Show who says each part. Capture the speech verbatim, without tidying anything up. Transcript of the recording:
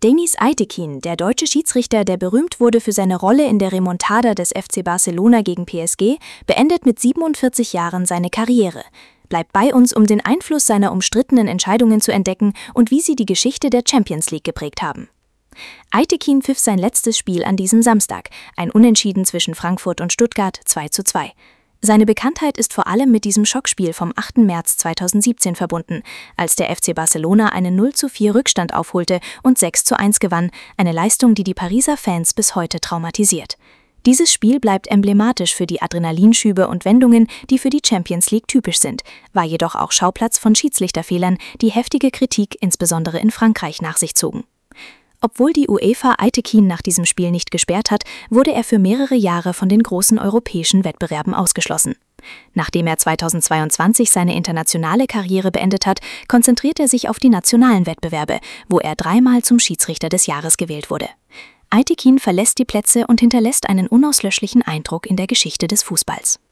Speaker 1: Deniz Aytekin, der deutsche Schiedsrichter, der berühmt wurde für seine Rolle in der Remontada des F C Barcelona gegen P S G, beendet mit siebenundvierzig Jahren seine Karriere. Bleibt bei uns, um den Einfluss seiner umstrittenen Entscheidungen zu entdecken und wie sie die Geschichte der Champions League geprägt haben. Aytekin pfiff sein letztes Spiel an diesem Samstag, ein Unentschieden zwischen Frankfurt und Stuttgart zwei zu zwei. Seine Bekanntheit ist vor allem mit diesem Schockspiel vom achten März zweitausendsiebzehn verbunden, als der F C Barcelona einen null zu vier Rückstand aufholte und sechs zu eins gewann, eine Leistung, die die Pariser Fans bis heute traumatisiert. Dieses Spiel bleibt emblematisch für die Adrenalinschübe und Wendungen, die für die Champions League typisch sind, war jedoch auch Schauplatz von Schiedsrichterfehlern, die heftige Kritik insbesondere in Frankreich nach sich zogen. Obwohl die UEFA Aytekin nach diesem Spiel nicht gesperrt hat, wurde er für mehrere Jahre von den großen europäischen Wettbewerben ausgeschlossen. Nachdem er zweitausendzweiundzwanzig seine internationale Karriere beendet hat, konzentriert er sich auf die nationalen Wettbewerbe, wo er dreimal zum Schiedsrichter des Jahres gewählt wurde. Aytekin verlässt die Plätze und hinterlässt einen unauslöschlichen Eindruck in der Geschichte des Fußballs.